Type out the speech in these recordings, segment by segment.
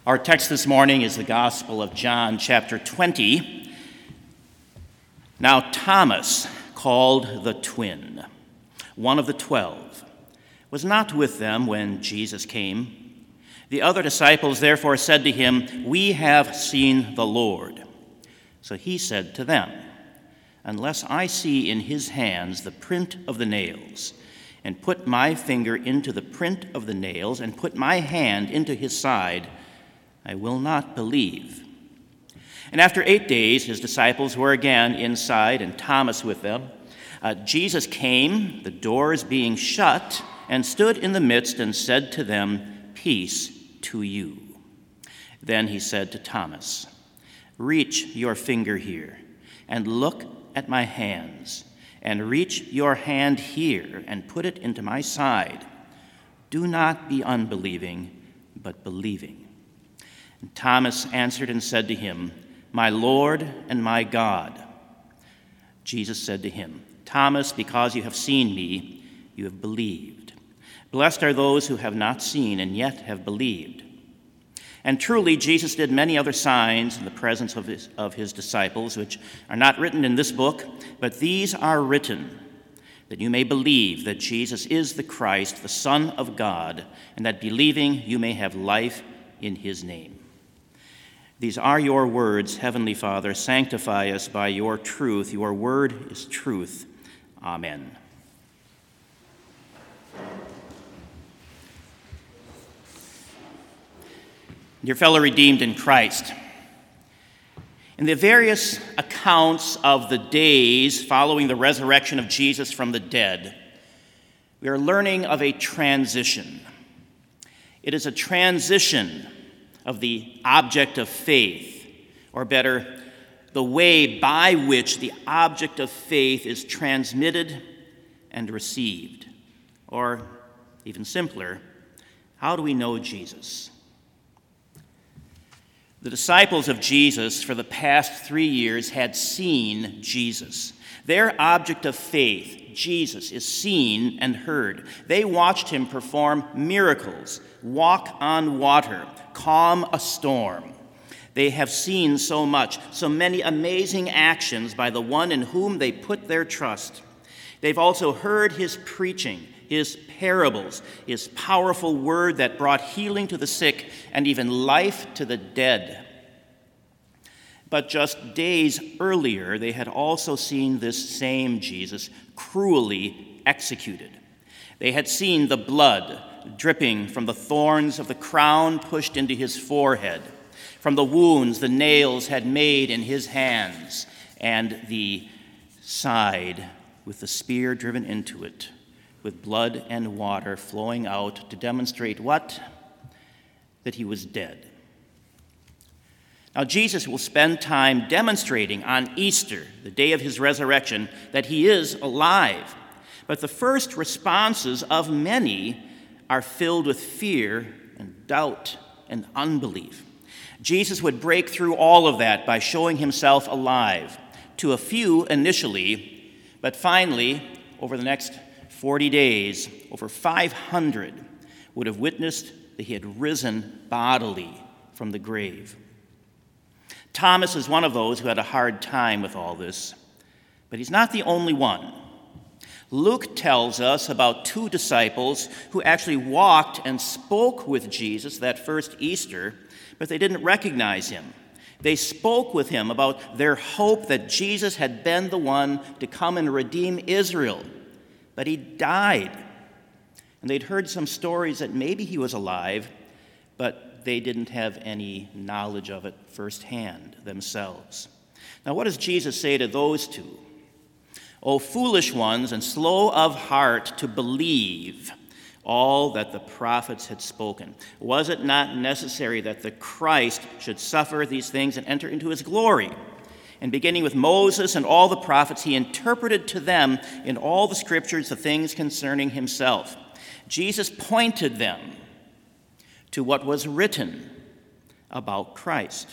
Our text this morning is the Gospel of John, chapter 20. Now Thomas, called the twin, one of the 12, was not with them when Jesus came. The other disciples therefore said to him, "We have seen the Lord." So he said to them, "Unless I see in his hands the print of the nails, and put my finger into the print of the nails, and put my hand into his side, I will not believe." And after 8 days, his disciples were again inside, and Thomas with them. Jesus came, the doors being shut, and stood in the midst and said to them, "Peace to you." Then he said to Thomas, "Reach your finger here, and look at my hands, and reach your hand here, and put it into my side. Do not be unbelieving, but believing." And Thomas answered and said to him, "My Lord and my God." Jesus said to him, "Thomas, because you have seen me, you have believed. Blessed are those who have not seen and yet have believed." And truly, Jesus did many other signs in the presence of his disciples, which are not written in this book, but these are written, that you may believe that Jesus is the Christ, the Son of God, and that believing you may have life in his name. These are your words, Heavenly Father. Sanctify us by your truth. Your word is truth. Amen. Dear fellow redeemed in Christ, in the various accounts of the days following the resurrection of Jesus from the dead, we are learning of a transition. It is a transition of the object of faith, or better, the way by which the object of faith is transmitted and received. Or, even simpler, how do we know Jesus? The disciples of Jesus for the past 3 years had seen Jesus. Their object of faith, Jesus, is seen and heard. They watched him perform miracles, walk on water, calm a storm. They have seen so much, so many amazing actions by the one in whom they put their trust. They've also heard his preaching, his parables, his powerful word that brought healing to the sick and even life to the dead. But just days earlier, they had also seen this same Jesus cruelly executed. They had seen the blood dripping from the thorns of the crown pushed into his forehead, from the wounds the nails had made in his hands, and the side with the spear driven into it, with blood and water flowing out to demonstrate what? That he was dead. Now, Jesus will spend time demonstrating on Easter, the day of his resurrection, that he is alive. But the first responses of many are filled with fear and doubt and unbelief. Jesus would break through all of that by showing himself alive to a few initially, but finally, over the next 40 days, over 500 would have witnessed that he had risen bodily from the grave. Thomas is one of those who had a hard time with all this, but he's not the only one. Luke tells us about 2 disciples who actually walked and spoke with Jesus that first Easter, but they didn't recognize him. They spoke with him about their hope that Jesus had been the one to come and redeem Israel, but he died. And they'd heard some stories that maybe he was alive, but they didn't have any knowledge of it firsthand themselves. Now, what does Jesus say to those 2? "O foolish ones and slow of heart to believe all that the prophets had spoken. Was it not necessary that the Christ should suffer these things and enter into his glory? And beginning with Moses and all the prophets, he interpreted to them in all the scriptures the things concerning himself." Jesus pointed them to what was written about Christ.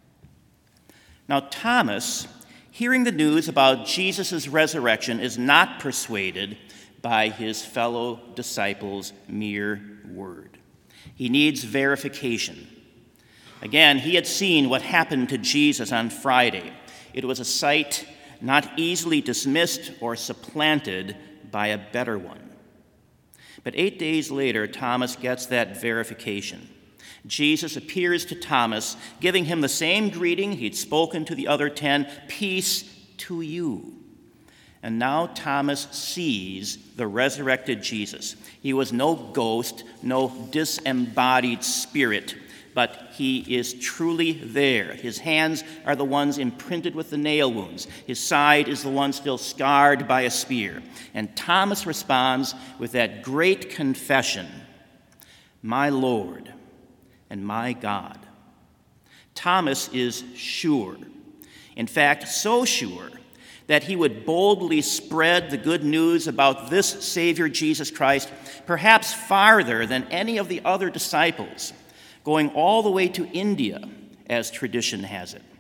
Now, Thomas, hearing the news about Jesus' resurrection, is not persuaded by his fellow disciples' mere word. He needs verification. Again, he had seen what happened to Jesus on Friday. It was a sight not easily dismissed or supplanted by a better one. But 8 days later, Thomas gets that verification. Jesus appears to Thomas, giving him the same greeting he'd spoken to the other 10, "Peace to you." And now Thomas sees the resurrected Jesus. He was no ghost, no disembodied spirit, but he is truly there. His hands are the ones imprinted with the nail wounds. His side is the one still scarred by a spear. And Thomas responds with that great confession, "My Lord and my God." Thomas is sure. In fact, so sure that he would boldly spread the good news about this Savior, Jesus Christ, perhaps farther than any of the other disciples, going all the way to India, as tradition has it.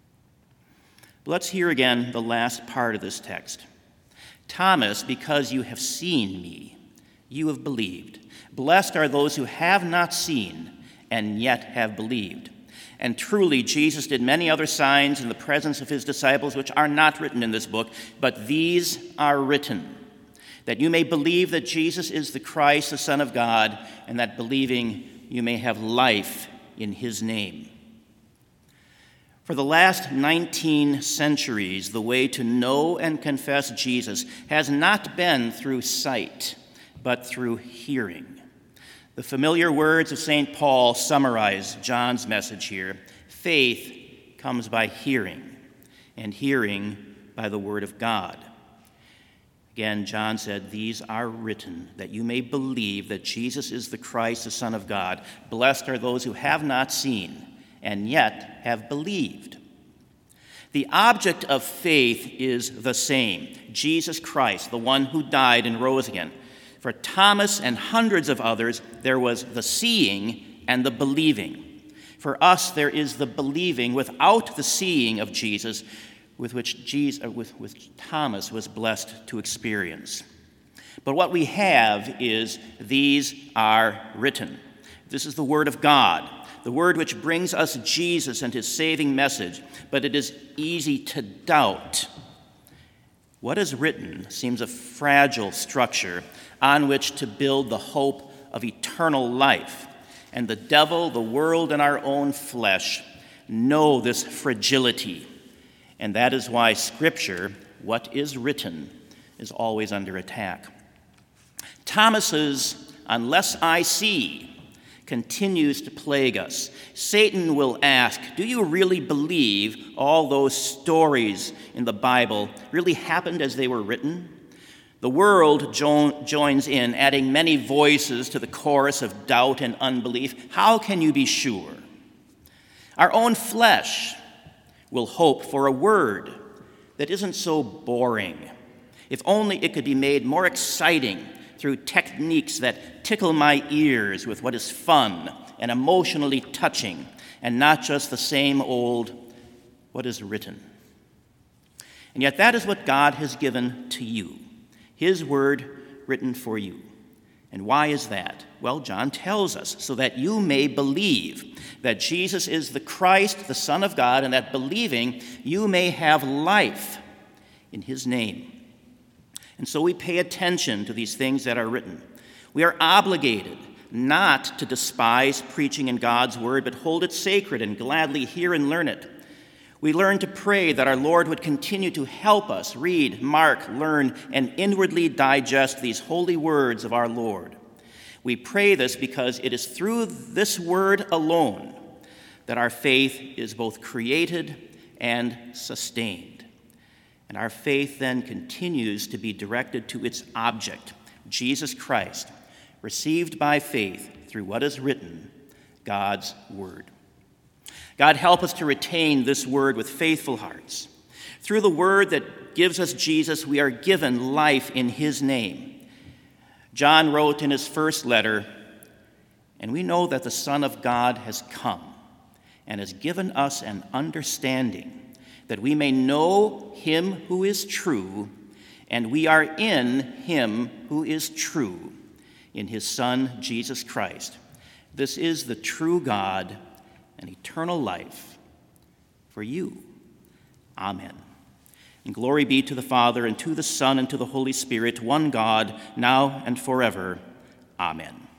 But let's hear again the last part of this text. "Thomas, because you have seen me, you have believed. Blessed are those who have not seen and yet have believed." And truly, Jesus did many other signs in the presence of his disciples, which are not written in this book, but these are written, that you may believe that Jesus is the Christ, the Son of God, and that believing you may have life in his name. For the last 19 centuries, the way to know and confess Jesus has not been through sight, but through hearing. The familiar words of St. Paul summarize John's message here. Faith comes by hearing, and hearing by the word of God. Again, John said, "These are written, that you may believe that Jesus is the Christ, the Son of God. Blessed are those who have not seen, and yet have believed." The object of faith is the same, Jesus Christ, the one who died and rose again. For Thomas and hundreds of others, there was the seeing and the believing. For us, there is the believing without the seeing of Jesus, with which Thomas was blessed to experience. But what we have is, these are written. This is the word of God, the word which brings us Jesus and his saving message, but it is easy to doubt. What is written seems a fragile structure on which to build the hope of eternal life. And the devil, the world, and our own flesh know this fragility. And that is why Scripture, what is written, is always under attack. Thomas's "unless I see" continues to plague us. Satan will ask, do you really believe all those stories in the Bible really happened as they were written? The world joins in, adding many voices to the chorus of doubt and unbelief. How can you be sure? Our own flesh will hope for a word that isn't so boring. If only it could be made more exciting through techniques that tickle my ears with what is fun and emotionally touching, and not just the same old, what is written. And yet that is what God has given to you, his word written for you. And why is that? Well, John tells us, so that you may believe that Jesus is the Christ, the Son of God, and that believing you may have life in his name. And so we pay attention to these things that are written. We are obligated not to despise preaching in God's word, but hold it sacred and gladly hear and learn it. We learn to pray that our Lord would continue to help us read, mark, learn, and inwardly digest these holy words of our Lord. We pray this because it is through this word alone that our faith is both created and sustained. And our faith then continues to be directed to its object, Jesus Christ, received by faith through what is written, God's word. God, help us to retain this word with faithful hearts. Through the word that gives us Jesus, we are given life in his name. John wrote in his first letter, "And we know that the Son of God has come and has given us an understanding, that we may know him who is true, and we are in him who is true, in his Son, Jesus Christ. This is the true God and eternal life for you. Amen. And glory be to the Father, and to the Son, and to the Holy Spirit, one God, now and forever. Amen.